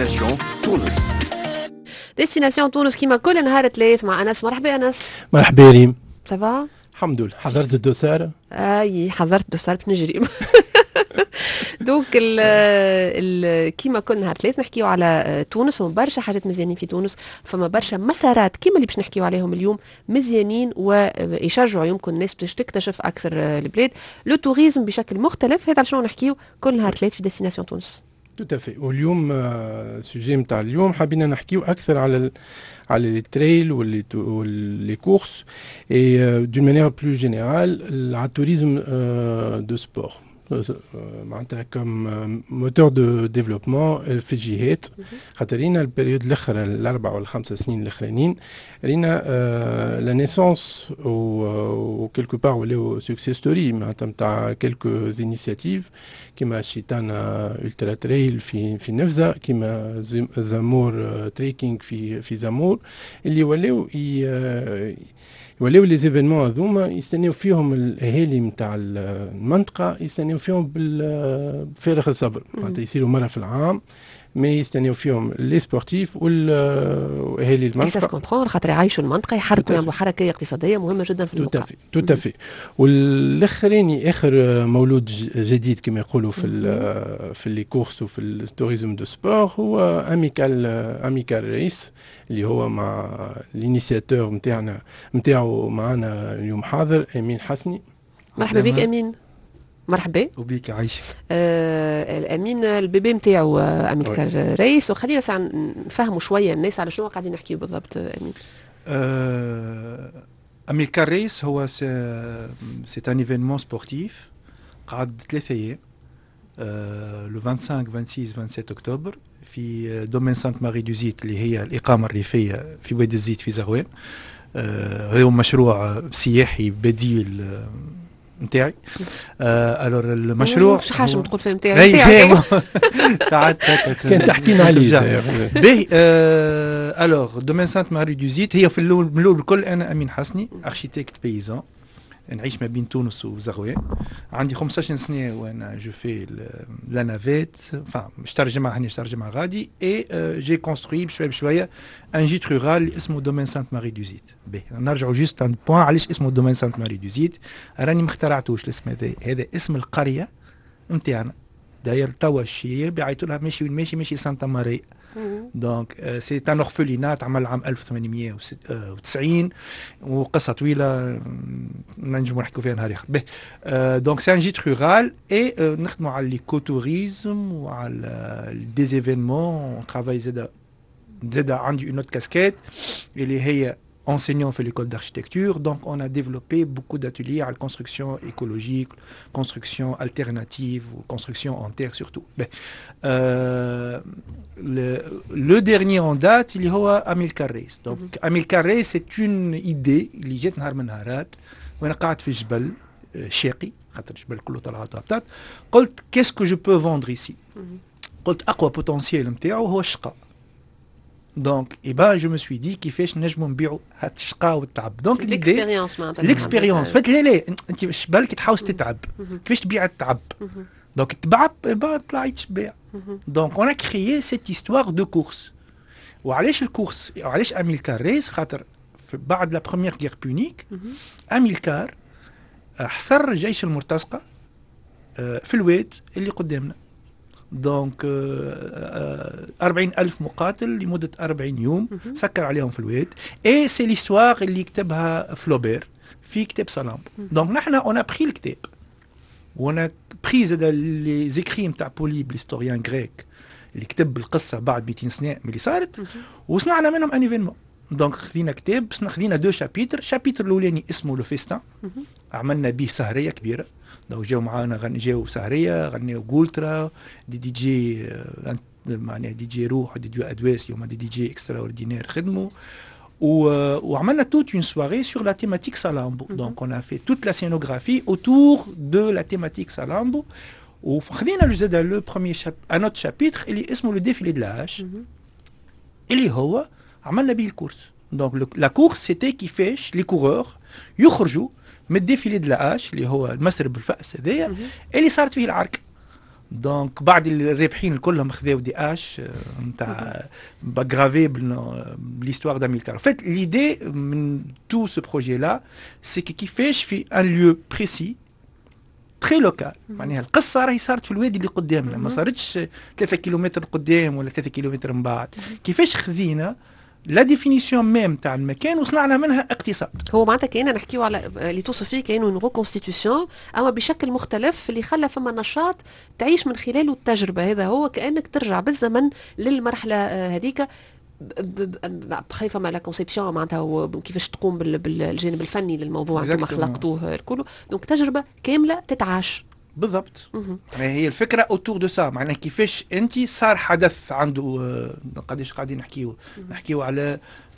ديستناسيون تونس. ديستناسيون تونس كيما كل نهار ثلاث مع انس. مرحبا انس. مرحبا ريم. سافا الحمد لله. حضرت الدوسار؟ اي حضرت الدوسار بنجري. دونك كيما كل نهار ثلاث نحكيو على تونس وبرشا حاجات مزيانين في تونس. فما برشا مسارات كيما اللي باش نحكيو عليهم اليوم مزيانين ويشجعوا يمكن الناس باش تكتشف اكثر البلاد. لو توريزم بشكل مختلف. هذا شنو نحكيو كل نهار ثلاث في ديستناسيون تونس. tout à fait. واليوم السوجي نتاع اليوم حابين نحكيو اكثر على les trails ou les courses et d'une manière plus générale le tourisme de sport. معناتها كم موتور دو ديفلوبمون في جهات خاطر لينا البريود الاخر الاربع والخمس سنين الاخرانيين لينا لا نيسونس و كيلكو بار ولاو سكسيس ستوري معناتها نتاع كيلكو انيشيتيف كيما شيتانا الترا تريل في نفزه كيما زامور تريكينغ في زامور اللي ولاو لي زيفينمون هذوما يستناو فيهم الاهالي نتاع المنطقه يستناو فيهم بفارغ الصبر معناتها يصيروا مره في العام ما يستناو فيهم لي سبورتيف واهالي المنطقه. سا كومبرون خاطر يعيشوا المنطقه يحركوا يعملوا حركه اقتصاديه مهمه جدا في المنطقه. توتافي والاخراني اخر مولود جديد كما يقولوا في لي كورس وفي التوريزم دو سبور هو اميكال ريس اللي هو مع الانيسياتور نتاعو معنا اليوم حاضر امين حسني. مرحبا بك امين. مرحبا وبيك عايش. الامين البيبي نتاعو اميلكار ريس. وخلينا ساعه نفهموا شويه الناس على شنو قاعدين نحكيو بالضبط امين. اميلكار ريس هو سي ان ايفينمون سبورتيف قعد 3 ايام لو 25 26 27 اكتوبر في دومين سانت ماري دو زيت اللي هي الاقامه الريفيه في وادي الزيت في زغوان. هو مشروع سياحي بديل نتاعي. الور المشروع مش حاجه تقول فيها نتاعي ساعات كان تحكينا عليه باهي. الور دومين سانت ماري دو زيت هي في الاول الكل انا امين حسني اركيتكت بيزان نعيش ما بين تونس وزغوان. عندي 15 سنه وانا جو في لا نافيت فا مش ترجمه هاني ترجمه غادي اي جي كونستروي بشويه بشويه ان جيت رورال اسمه دومين سانت ماري دو زيت. باهي نرجعوا جوست عند بوان علاش اسمه دومين سانت ماري دو زيت. راني ما اخترعتوش الاسم هذا اسم القريه نتاعنا داير توا الشيء بيعيطوا لها ماشي سانتا ماريا. دونك سي ان اورفلينات عمل عام 1890 وقصه طويله ننجموا نحكوا فيها نهار اخر. دونك سي ان جيت رورال اي نخدموا على ليكوتوريزم وعلى دي زيفينمون ترافاي زاد عندي اون اوت كاسكيت اللي هي enseignant fait l'école d'architecture, donc on a développé beaucoup d'ateliers à la construction écologique, construction alternative ou construction en terre surtout. Le dernier en date, il est Amilcar Reis. Donc Amilcar Reis, c'est une idée اللي جات نهار من نهارات وانا قاعد في الجبل شاقي خاطر الجبل كله طلعات وهبطات. قلت qu'est-ce que je peux vendre ici. قلت اقوى بوتنسيال نتاعو هو الشقاء. دونك je me suis dit كيفاش نجموا نبيعوا هاد الشقاء والتعب. دونك الاكسبيريونس فات لا انت بالك تحاوس تتعب كيفاش تبيع التعب. دونك تبع طلع يتباع. دونك انا كريي سيت هيستوار دو كورس. وعلاش الكورس وعلاش اميلكار ريس خاطر بعد لا بروميير غير بونيك اميلكار حصر الجيش المرتزقه في الواد اللي قدامنا. دونك 40,000 مقاتل لمدة 40 يوم سكر عليهم في الواد. اي سي ليستوار اللي كتبها فلوبير في كتاب سالامبو. دونك نحن اون ابري الكتاب وانا بري زاد لي زيكري نتاع بوليب ليستوريان غريك اللي كتب القصه بعد 200 سنه من اللي صارت وصنعنا منهم ان ايفينمون. دونك خذينا كتاب خذينا 2 شابيتر. الشابيتر الاولاني اسمه لو فيستان عملنا به سهريه كبيره. دونك جاو معانا جاو سهريه غنيو غولترا دي جي معناها دي جي روح دي جي ادواس يوم دي جي اكسترا اوردينير خدموا وعملنا toute une soirée sur la thématique Salambo. Donc on a fait toute la scénographie autour de la thématique Salambo. وخذينا le premier un autre chapitre اللي اسمه le défilé de la hache اللي هو عملنا به الكورس. Donc la course c'était كيفاش les coureurs يخرجوا من الديفيلي د لاش اللي هو المسرب الفأس هذايا اللي صارت فيه العركه. دونك بعد الرابحين كلهم خذاو دي اش نتاع باغرافي بليستوار داميلكار. فات ليدي من تو سو بروجي لا سي كيفاش في ان ليو بريسي تري لوكال، معناها القصه راهي صارت في الوادي اللي قدامنا، ما صارتش 3 كيلومتر قدام ولا 3 كيلومتر من بعد. كيفاش خذينا لا ديفينيسيون ميم تاع المكان وصنعنا منها اقتصاد. هو معناتها كأننا نحكيو على اللي توصف فيه كأنه اون ريكونستيتيوسيون اما بشكل مختلف اللي خلى فما نشاط تعيش من خلاله التجربه. هذا هو كأنك ترجع بالزمن للمرحله هذيك خايفه مع لا كونسيبسيون معناتها كيفاش تقوم بالجانب الفني للموضوع انتم خلقتوه الكل. دونك تجربه كامله تتعاش بالضبط. هي الفكره اوتور دو سا، معناها كيفاش انت صار حدث عنده قداش قاعدين نحكيو على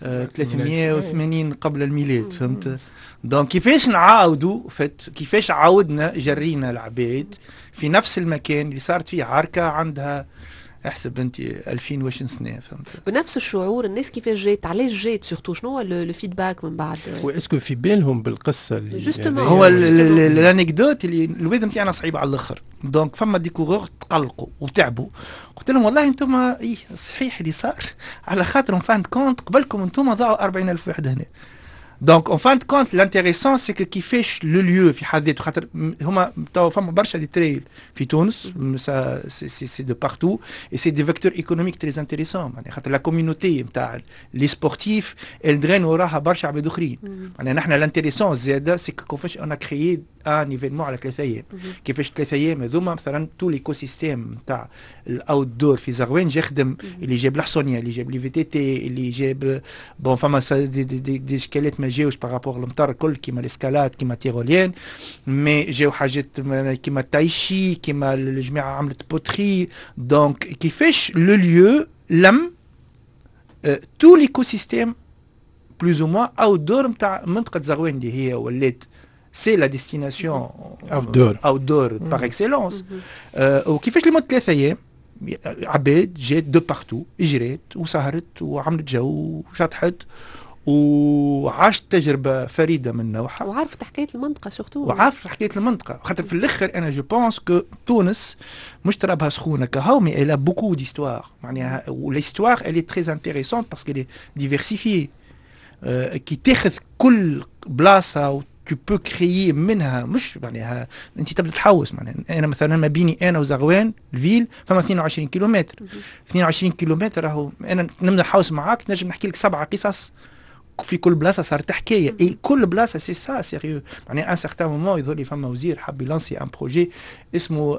380 قبل الميلاد، فهمت؟ دونك كيفاش نعاودوا كيفاش عاودنا جرينا العباد في نفس المكان اللي صارت فيه عركه عندها احسب انت 2000 واش سنه، فهمت؟ بنفس الشعور الناس كيفاش جات، علاش جات سورتو، شنو هو لو فيدباك من بعد؟ واسكو في بالهم بالقصه اللي هو الانكدوت اللي الواد نتاعنا صعيب على الاخر. دونك فما ديكورور تقلقوا وتعبوا، قلت لهم والله انتم صحيح اللي صار على خاطر فان كونت قبلكم انتم ضاعوا 40,000 واحد هنا. دونك اون فان كونت لانتيريسون سي كيفاش لو ليو في حد ذاته، خاطر هما تو فما برشا دي تريل في تونس سي دو بارتو اي سي دي فيكتور ايكونوميك تري انتيريسون، يعني خاطر لا كوميونيتي نتاع لي سبورتيف الدرين وراها برشا عباد اخرين. يعني نحن لانتيريسون زاده سي كيفاش انا كريي ان ايفينمون على 3 ايام، كيفاش 3 ايام هذوما مثلا تو ليكو سيستيم نتاع الاوت دور في زغوان جا خدم، اللي جاب الحصونيه، اللي جاب لي في تي تي، اللي جاب بون فما دي اشكالات ما جاوش بارابور للمطر الكل كيما الاسكالات كيما تيروليان، مي جاو حاجات كيما تايشي كيما الجماعه عملت بوتري. دونك كيفاش لو ليو لم تو ليكو سيستيم بلوز او موان اوت دور نتاع منطقه زغوان اللي هي ولات سي لا ديستيناسيون اوت دور باغ اكسيلونس. وكيفاش لمده 3 ايام عباد جات دو بارتو، اجرات وسهرت وعملت جو وشطحت وعاشت تجربه فريده من نوعها، وعارفه حكايه المنطقه سورتو، وعارفه حكايه المنطقه. خاطر في الاخر انا جو بونس كو تونس مش ترابها سخونه كهو، مي الا بوكو ديستوار، معناها وليستوار الي تري انتيريسونت باسكو الي ديفيرسيفي كي تاخذ كل بلاصه tu peux créer منها، مش معناها انت تبدا تحوس. معناها انا مثلا ما بيني انا وزغوان الفيل فما 22 كيلومتر، 22 كيلومتر راهو انا نبدا نحوس معاك نجم نحكي لك 7 قصص في كل بلاصه صارت حكايه، اي كل بلاصه سي سا سيريو. معناها ان سيغتان مومون يظهر لي فما وزير حاب يلانسي ان بروجي اسمه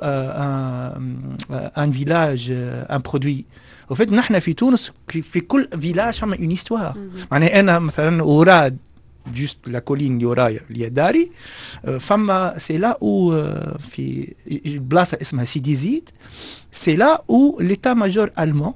ان فيلاج ان برودوي. وفات نحن في تونس في كل فيلاج فما اون هيستوار. معناها انا مثلا وراد جوست لا كولين اللي ورايا اللي داري فما سي لا او في بلاصه اسمها سيدي زيد، سي لا او ليتا ماجور المون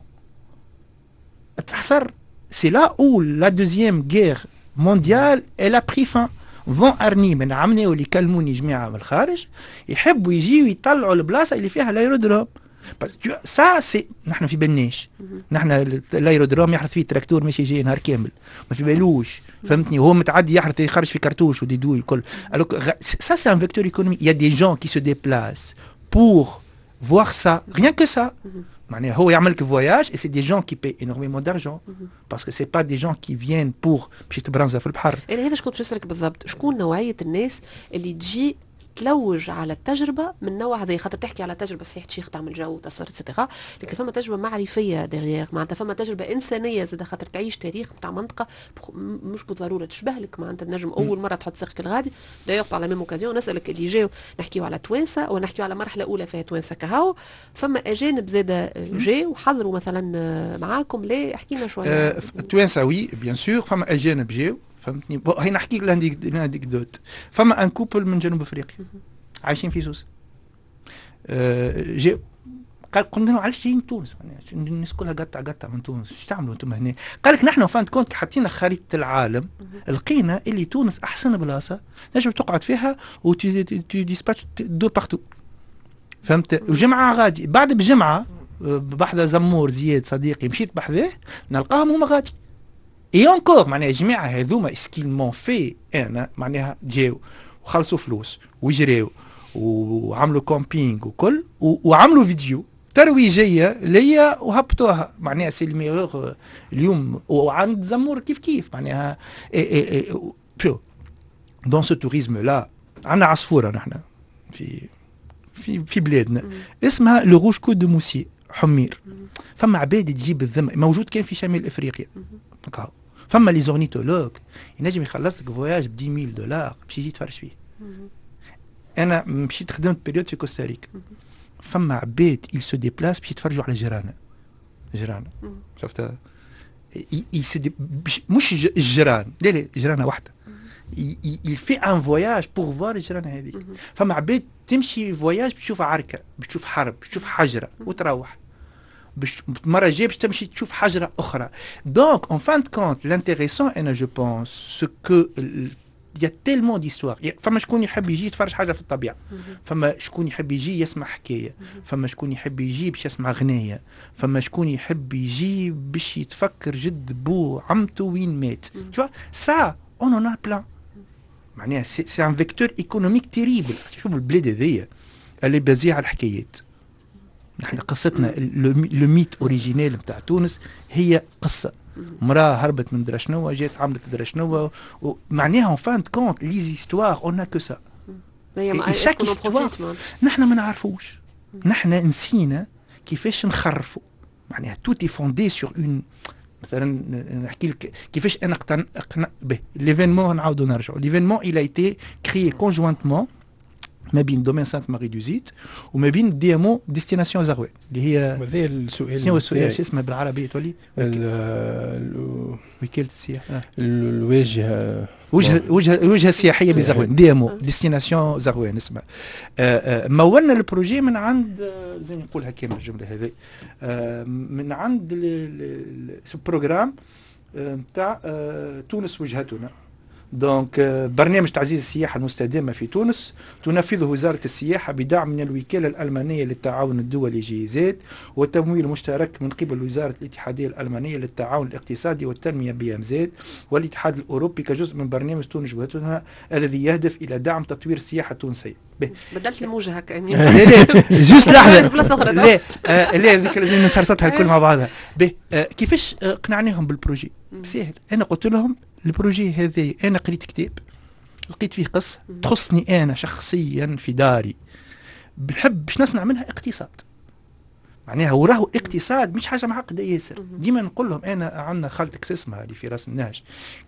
تحصر، سي لا او لا دوزيام غير مونديال الا بري فان. فون ارني من عمني واللي كلموني جماعه من الخارج يحبوا يجيو يطلعوا البلاصه اللي فيها الايرودروم. سا سي نحن في بالناش، نحن الايرودروم يحرث فيه تراكتور ماشي جاي نهار كامل ما في بالوش، فهمتني؟ وهو متعدي يحرث يخرج في كرتوش وديدوي الكل. سا سي ان فيكتور ايكونوميك. يا دي جون كي سو ديبلاس بور فوار سا ريان كو سا. معناها هو يعمل لك فواياج اي سي دي جون كي باي انورميمون دارجون باسكو سي با دي جون كي فيان بور باش تبرنزا في البحر. انا هذا شكون باش نسالك بالضبط، شكون نوعيه الناس اللي تجي تلوج على التجربه من نوع هذا؟ خاطر تحكي على تجربه صحيح تشيخ تعمل جو تصر اتسيتيرا، لكن فما تجربه معرفيه ديغيير، معناتها فما تجربه انسانيه زاد خاطر تعيش تاريخ نتاع منطقه مش بالضروره تشبه لك. معناتها النجم اول مره تحط ساقك الغادي دايوغ بار لا ميم اوكازيون نسالك اللي جاو نحكيو على توانسه ونحكيو على مرحله اولى فيها توانسه كهو، فما اجانب زاد جاو وحضروا مثلا معاكم، ليه احكي لنا شويه. توانسه وي بيان سور، فما اجانب جاو، فهمتني؟ هي نحكي لك الانكدوت. فما ان كوبل من جنوب افريقيا عايشين في سوسه، جاء قال قلنا له علاش جايين تونس؟ الناس كلها قطع من تونس، ايش تعملوا انتم هنا؟ قال لك نحن فان كونت حطينا خريطه العالم لقينا اللي تونس احسن بلاصه نجم تقعد فيها وتي ديسباتش دو بارتو، فهمت؟ وجمعه غادي بعد بجمعه بحذا زمور زياد صديقي مشيت بحذاه نلقاهم هما غادي اي اونكور. معناها الجماعه هذوما اسكيل مون في انا معناها جاو وخلصوا فلوس وجراو وعملوا كومبينج وكل وعملوا فيديو ترويجيه ليا وهبطوها معناها سي الميغور اليوم. وعند زمور كيف معناها شو دون سو توريزم لا عندنا عصفوره نحن في بلادنا اسمها لو روج كود دو موسي حمير. فما عباد تجيب الذم موجود كان في شمال افريقيا. فما لي زورنيتولوج ينجم يخلص لك فواياج ب $10,000 باش يجي يتفرج فيه. انا مشيت خدمت بيريود في كوستاريكا. فما عباد يل سو ديبلاس باش يتفرجوا على جيرانا شفتها مش الجيران لا جيرانه واحده il fait un voyage pour voir الجيرانه هذيك. فما عباد تمشي فواياج بتشوف عركه بتشوف حرب بتشوف حجره وتروح مرة جاي باش تمشي تشوف حجرة أخرى. Donc en fin de compte l'intéressant أنا je pense ce que il y a tellement d'histoires. فما شكون يحب يجي يتفرج حاجة في الطبيعة، فما شكون يحب يجي يسمع حكاية، فما شكون يحب يجي باش يسمع غناية، فما شكون يحب يجي باش يتفكر جد بو عمته وين مات. tu vois ça on en a plein. معناها c'est un vecteur économique terrible. شوفوا البلاد هذيا اللي بازيه على الحكايات. نحن قصتنا لو ميت اوريجينال نتاع تونس هي قصه مراه هربت من درشنوه جات عملت درشنوه ومعناها اون فان كونت لي زيستوار اون كو سا شاك استوار نحن ما نعرفوش. نحن نسينا كيفاش نخرفوا معناها توتي فوندي سور اون. مثلا نحكي لك كيفاش انا اقتنع به ليفينمون. نعاودوا نرجعوا ليفينمون il a été créé conjointement ما بين دومين سانت ماري دو زيت وما بين دي ام او ديستيناسيون زغوان اللي هي هذا السؤال. شنو السؤال شو اسمه بالعربي تولي وكاله السياحه وجهه سياحيه بزغوان دي ام او ديستيناسيون زغوان اسمها. مولنا البروجي من عند زي ما نقولها كامل الجمله هذه من عند البروجرام نتاع تونس وجهتنا. دونك برنامج تعزيز السياحة المستدامة في تونس تنفذه وزارة السياحة بدعم من الوكالة الألمانية للتعاون الدولي جيزات وتمويل مشترك من قبل وزارة الاتحادية الألمانية للتعاون الاقتصادي والتنمية BMZ والاتحاد الأوروبي كجزء من برنامج تونس وجهتنا الذي يهدف إلى دعم تطوير السياحة التونسية. بدلت الموجة هكا امين. لا جوست لحظة. لا ذيك لازم نسرسطها الكل مع بعضها. كيفاش قنعناهم بالبروجي؟ سهل. أنا قلت لهم البروجي هذا أنا قريت كتاب لقيت فيه قصة تخصني أنا شخصيا في داري بنحب باش نصنع منها اقتصاد. معناها وراهو اقتصاد مش حاجة معقدة ياسر. ديما نقول لهم أنا عندنا خالتك اسمها اللي في راس النهج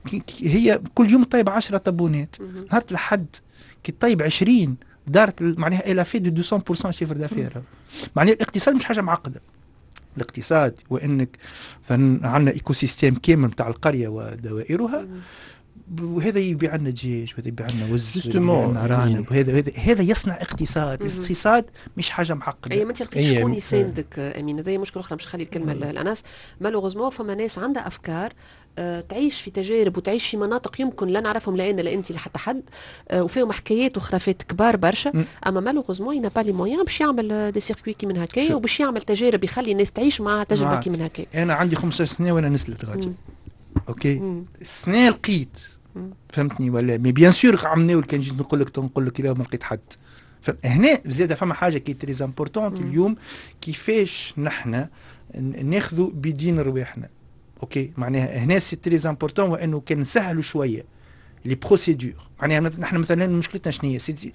هي كل يوم طيب 10 طابونات نهار الحد كي طيب 20 دارت معناها إلى في دو 200% شيفر دافير. معناها الاقتصاد مش حاجة معقدة. الاقتصاد وانك عندنا ايكو سيستيم كامل نتاع القريه ودوائرها وهذا يبيع لنا دجاج وهذا يبيع لنا وز وهذا ارانب وهذا يصنع اقتصاد. الاقتصاد مش حاجه معقده. اي ما انت لقيت شكون يساندك امين. هذه مشكله اخرى مش خلي الكلمه للناس. مالوغوزمون فما ناس عندها افكار تعيش في تجارب وتعيش في مناطق يمكن لا نعرفهم لا انا لا انت لا حتى حد وفيهم حكايات وخرافات كبار برشا. اما مالوغوزمون ينا با لي مويان باش يعمل دي سيركوي كي من هكايا وباش يعمل تجارب يخلي الناس تعيش مع تجربه كي من هكايا. انا عندي 15 سنه وانا نسلت غادي اوكي السنه لقيت فهمتني ولا مي بيان سور عملنا كان جيت نقول لك اليوم ما لقيت حد. هنا زياده فما حاجه كي تري امبورطونت اليوم كيفاش نحن ناخذوا بدين رواحنا. اوكي معناها هنا سي تري امبورطون وانه كان نسهلوا شويه لي بروسيدور. معناها نحن مثلا مشكلتنا شنو هي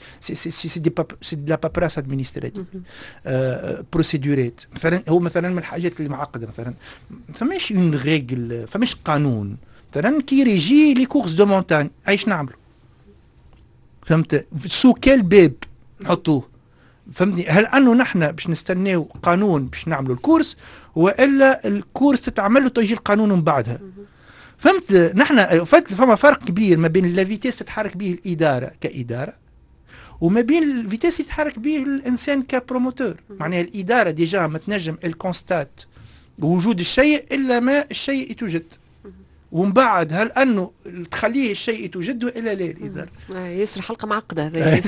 سي دي لا بابراس ادمينستراتيف بروسيدورات. مثلا هو مثلا من الحاجات اللي معقده مثلا فماش اون ريغل فماش قانون مثلا كي ريجي لي كورس دو مونتاني ايش نعملوا فهمت سو كال باب نحطوه فهمتني. هل انه نحن باش نستناو قانون باش نعملوا الكورس والا الكورس تتعمل له تجي القانون من بعدها فهمت. نحن فما فرق كبير ما بين اللافيتيس تتحرك به الاداره كاداره وما بين الفيتيس يتحرك به الانسان كبروموتور. معناها الاداره ديجا ما تنجم الكونستات وجود الشيء الا ما الشيء يتوجد ومن بعد هل انه تخليه الشيء يتوجد والا لا الاداره. ياسر حلقه معقده هذه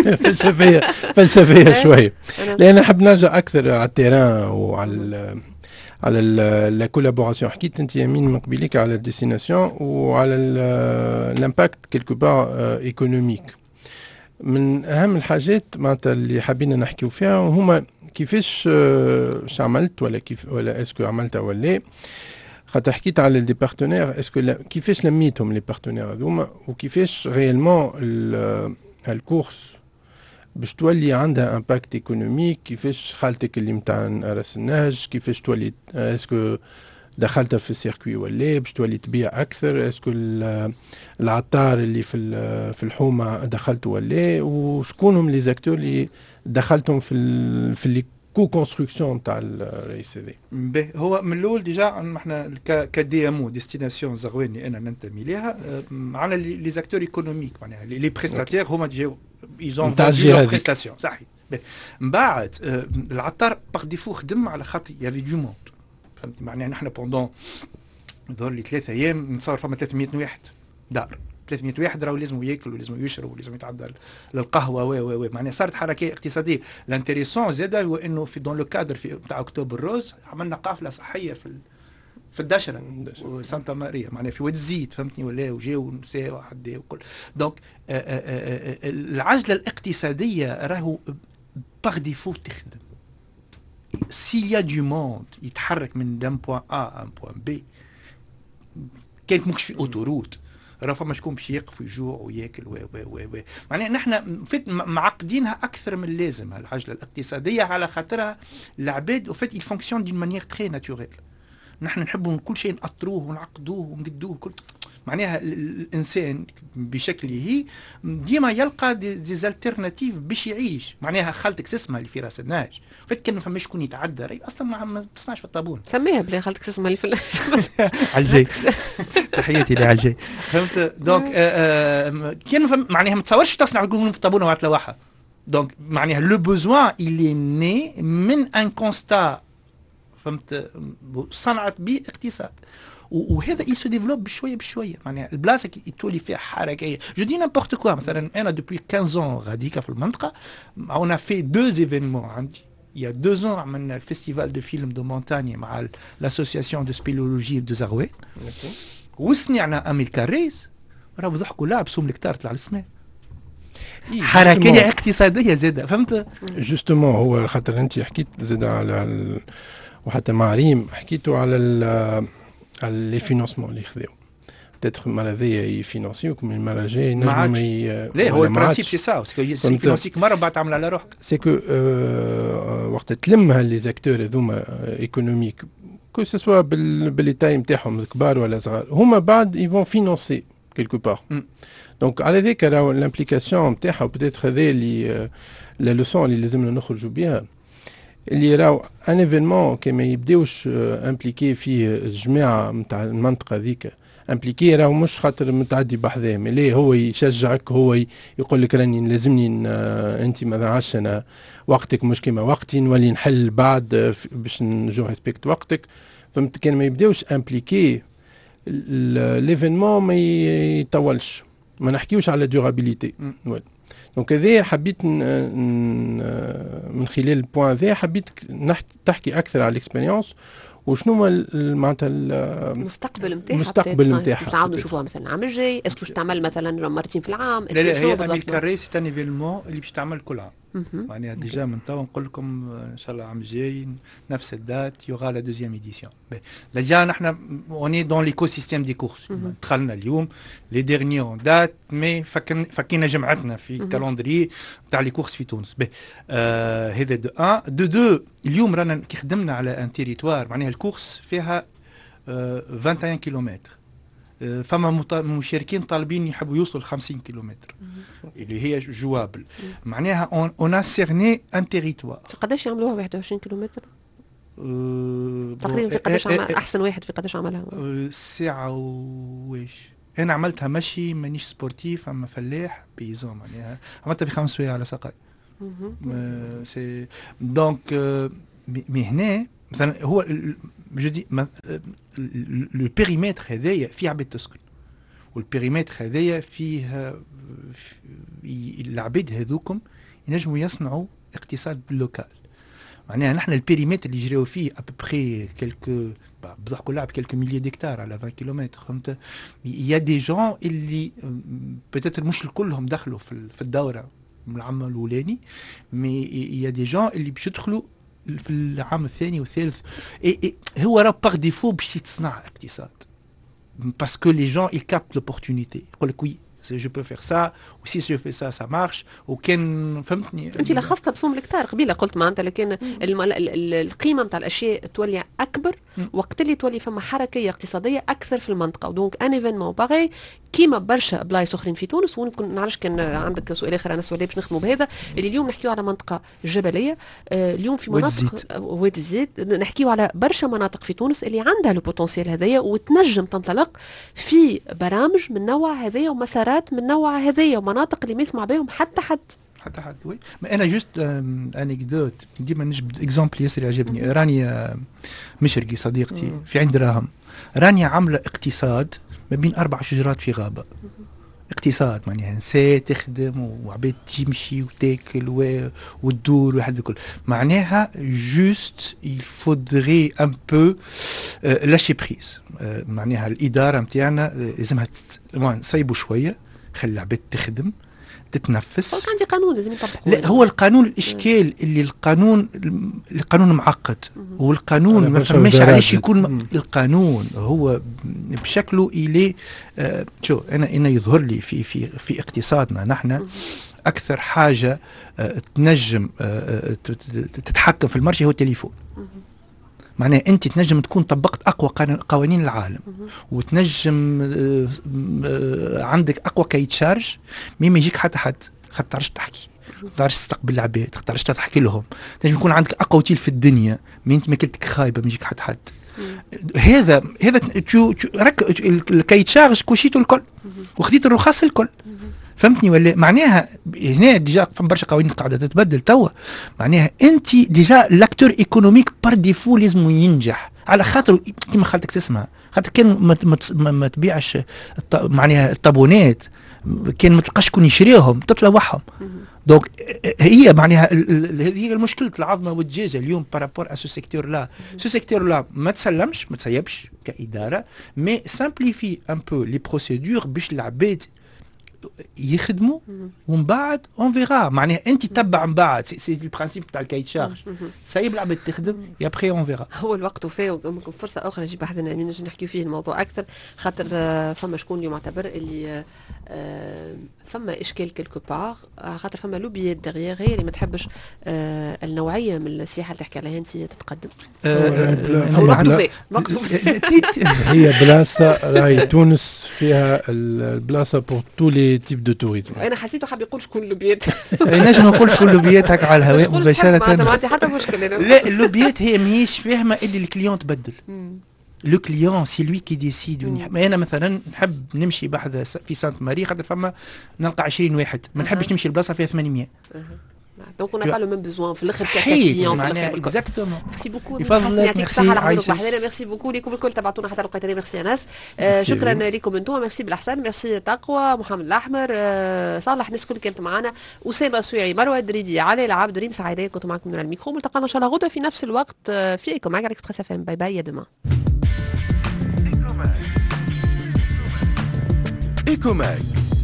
فلسفيه شويه. لان نحب نرجع اكثر على التيران وعلى لا كولابوراسيون. حكيت انت يمين من قبيلك على الديستيناسيون وعلى الامباكت كيلكو بار ايكونوميك. من اهم الحاجات معناتها اللي حابين نحكيو فيها هما كيفاش اش عملت ولا ولا اسكو عملتها ولا لا. خاطر حكيت على دي بارتنير اسكو كيفاش لميتهم لي بارتنير هذوما وكيفاش ريالمون الكورس باش تولي عندها امباكت ايكونوميك. كيفاش خالتك اللي متاع راس النهج كيفاش تولي اسكو دخلتها في السيركوي ولا باش تولي تبيع اكثر. اسكو العطار اللي في الحومه دخلته ولا وشكونهم لي زاكتور اللي دخلتهم في اللي كو كونستركسيون تاع الرئيس هذا. هو من الاول ديجا احنا كدي ام او ديستيناسيون زغواني انا ننتمي ليها على لي زاكتور ايكونوميك معناها لي بريستاتير هما جاو ايزون فاليو بريستاسيون صحيح. من بعد العطار باغ ديفو خدم على خاطر يافي دو موند فهمت معناها نحن بوندون ظهر لي 3 ايام نتصور فما 300 واحد دار 300 واحد راهو لازم ياكل ولازم يشرب ولازم يتعدى للقهوه و معناها صارت حركه اقتصاديه. الانتريسون زاد هو انه في دون لو كادر في تاع اكتوبر روز عملنا قافله صحيه في الدشره وسانتا ماريا معناها في واد الزيت فهمتني ولا وجاو نساء وحد وكل دونك العجله الاقتصاديه راهو باغ ديفو تخدم. s'il y a du monde يتحرك من d'un point A à un point B كانت مش في اوتوروت راه فما شكون باش يقف ويجوع وياكل و معناها نحن معقدينها اكثر من اللازم هالعجله الاقتصاديه على خاطرها العباد وفات il fonctionne d'une manière très naturelle. نحن نحبوا كل شيء نقطروه ونعقدوه ونقدوه كل معناها الانسان بشكله ديما يلقى دي زالتيرناتيف باش يعيش. معناها خالتك اسمها اللي في راس النهج فات كان ما فماش شكون يتعدى راهي اصلا ما تصنعش في الطابون سميها بلي خالتك اسمها اللي في على الجاي تحياتي لي على الجاي فهمت. دونك كان معناها ما تصورش تصنع يقولون في الطابونه وعطله واحده. دونك معناها لو بوزوان اللي ني من ان كونستا فهمت صنعت به اقتصاد وهذا يسو ديفلوب بشويه بشويه. معناها البلاصه تولي فيها حركيه جو دي نيمبورت كوا. مثلا انا دوبوي 15 غاديكا في المنطقه اون في 2 ايفينمون عندي. Il y a 2 ans عملنا الفيستيفال دو فيلم دو مونتاني مع لاسوسياسيون دو سبيلولوجي دو زغوان وصنعنا اميل كاريز راهو ضحكوا لعبسوا من الكتار طلع السماء. حركيه اقتصاديه زاده فهمت. جوستومون هو خاطر انت حكيت زاد على وحتى مع ريم حكيتوا على لي فينانسمون اللي خذاو بتاتر المره هذيا يفينانسيوكم المره الجايه نجم لا هو البرانسيب سي سا باسكو يفينانسيك مره بعد تعمل على روحك سيكو وقت تلم هاللي زاكتور هذوما ايكونوميك كو سوا بالتاي نتاعهم كبار ولا صغار هما بعد يفون فينانسي كيلكو بار. دونك على ذاك راهو الامبليكاسيون نتاعها بتاتر هذا اللي لا لوسون اللي لازمنا نخرجوا بها اللي راهو ان ايفينمون كما يبداوش امبليكي فيه الجماعه نتاع المنطقه ذيك امبليكي راهو مش خاطر متعدي بحذاه ملي هو يشجعك هو يقول لك راني لازمني انت ما عادش انا وقتك مش كيما وقتي نولي نحل بعد باش نجو ريسبكت وقتك فهمت. كان ما يبداوش امبليكي ليفينمون ما يطولش ما نحكيوش على دورابيليتي. دونك هذا حبيت من خلال البوان ذا حبيت تحكي اكثر على الاكسبيريونس وشنو معناتها المستقبل نتاعها باش نعاودوا نشوفوها مثلا العام الجاي. اسكو باش تعمل مثلا مرتين في العام؟ لا هي اميل كاري سي ان ايفينمون اللي باش تعمل كل عام. معناها ديجا من توا نقول لكم ان شاء الله العام الجاي نفس الدات يوغا لا دوزيام ايديسيون. ديجا نحن اوني دون ليكو سيستيم دي كورس دخلنا اليوم لي ديرنيير دات مي فكينا جمعتنا في الكالندري تاع لي كورس في تونس. هذا دو 1 دو 2 اليوم رانا كي خدمنا على ان تيريتوار معناها الكورس فيها 21 كيلومتر فما مشاركين طالبين يحبوا يوصلوا ل 50 كيلومتر اللي هي جوابل. معناها اون سيرني ان تيريتوار. قداش يعملوها 21 كيلومتر؟ تقريبا في قداش احسن واحد في قداش عملها؟ ساعه ويش. انا عملتها مشي مانيش سبورتيف اما فلاح بيزون معناها عملتها في 5 سوايع على ساقي. سي دونك مي هنا مثلا هو جو دي لو بيريمتر هذايا فيه عباد تسكن والبيريمتر هذايا فيه العباد هذوكم ينجموا يصنعوا اقتصاد باللوكال. معناها نحن البيريمتر اللي يجريو فيه ابري كيلكو بضحكوا لعب كيلكو مليي ديكتار على 20 كيلومتر فهمت. يا دي جون اللي بتاتر مش كلهم دخلوا في الدوره من العام الاولاني، مي يا دي جون اللي باش يدخلوا في العام الثاني والثالث. هو راه باغ ديفو باش يتصنع اقتصاد، باسكو لي جون ils captent l'opportunité، يقول لك وي je peux faire ça ou si je fais ça ça marche. وكان فهمتني انت لخصتها بصوم الكتار قبيله قلت معناتها، لكن القيمه نتاع الاشياء تولي اكبر وقت اللي تولي فما حركيه اقتصاديه اكثر في المنطقه. دونك ان ايفينمون باغي كيما برشا بلايص اخرين في تونس. ونكون نعرفش كان عندك سؤال اخر انا سؤال باش نخدموا بهذا اللي اليوم نحكيو على منطقه جبليه. اليوم في مناطق وادي الزيت نحكيو على برشا مناطق في تونس اللي عندها لو بوتنسيال هذايا وتنجم تنطلق في برامج من نوع هذايا ومسارات من نوع هذايا ومناطق اللي ما يسمع بهم حتى حد. وي. ما انا جوست انكدوت ديما نجبد اكزامبل ياسر يعجبني. راني مشرقي صديقتي في عين دراهم، راني عامله اقتصاد ما بين 4 شجرات في غابه. اقتصاد معناها نساء تخدم وعباد تمشي وتاكل وتدور وهذا الكل. معناها جوست il faudrait un peu lâcher prise. معناها الاداره نتاعنا لازمها نصيبوا شويه، خلي العباد تخدم تتنفس. عندي قانون لازم يطبقوه. لا هو القانون الاشكال اللي القانون معقد، والقانون ما فماش علاش يكون القانون هو بشكله الي شو انا يظهر لي في اقتصادنا نحن اكثر حاجه تنجم تتحكم في المارشي هو التليفون. معناها انت تنجم تكون طبقت اقوى قوانين العالم وتنجم عندك اقوى كي تشارج، ما يجيك حتى حد تعرفش تحكي، تعرفش تستقبل العباد، تعرفش تحكي لهم. تنجم يكون عندك اقوى وتيل في الدنيا، ما انت ماكلتك خايبه ما يجيك حد. هذا راك الكي تشارج كوشيتو الكل وخديت الرخص الكل، فهمتني ولا؟ معناها هنا ديجا فما برشا قوانين قاعده تتبدل توا. معناها انت ديجا لاكتور ايكونوميك بار ديفو لازم ينجح، على خاطر كيما خالتك تسمع، خاطر كان ما تبيعش معناها الطابونات، كان ما تلقاش شكون يشريهم تطلع. دونك هي معناها هذه المشكله العظمى والدجاجه اليوم بارابور ا سو سيكتور لا. سو سيكتور لا ما تسلمش ما تسيبش كاداره، مي سامبليفي ان بو لي بروسيدور باش العباد يخدموا ومن بعد اون فيغا. معناها انت تتبع من بعد سي البرانسيب تاع الكاي تشارج، سايب العباد تخدم يا بري اون فيغا. هو الوقت وفاه وممكن فرصه اخرى نجيب حدنا امين نجي نحكيو فيه الموضوع اكثر، خاطر فما شكون اليوم معتبر اللي فما اشكال كيلكو بار، خاطر فما لوبيات دغيا غير اللي ما تحبش النوعيه من السياحه اللي تحكي عليها انت تتقدم. الوقت وفاه هي بلاصه راهي تونس فيها البلاصه بور تو لي تيب دو توريزم. انا حسيته حاب يقول شكون اللوبيات. نجم نقول شكون اللوبيات هكا على الهواء مباشره. ما عندي حتى مشكل. لا اللوبيات هي ماهيش فاهمه اللي الكليون تبدل. لو كليون سي لوي كي ديسيد. انا مثلا نحب نمشي بحث في سانت ماري خاطر فما نلقى 20 واحد، ما نحبش نمشي لبلاصه فيها 800. دونك اون با لو ميم بيزوان في الاخر كليون معناها اكزاكتومون. ميرسي بوكو، يعطيك الصحه على عمرك وحدنا. ميرسي بوكو ليكم الكل تبعتونا حتى الوقت هذا. ميرسي انس، شكرا لكم انتم، ميرسي بالاحسن، ميرسي تقوى، محمد الاحمر، صالح، الناس الكل كانت معنا، اسامه سويعي، مروه الدريدي، علي العبد، ريم سعيديه، كنت معكم من الميكرو. ملتقانا ان شاء الله غدا في نفس الوقت في ايكو معك على اكسبريس اف ام. باي باي، يا دوما. ايكو ماك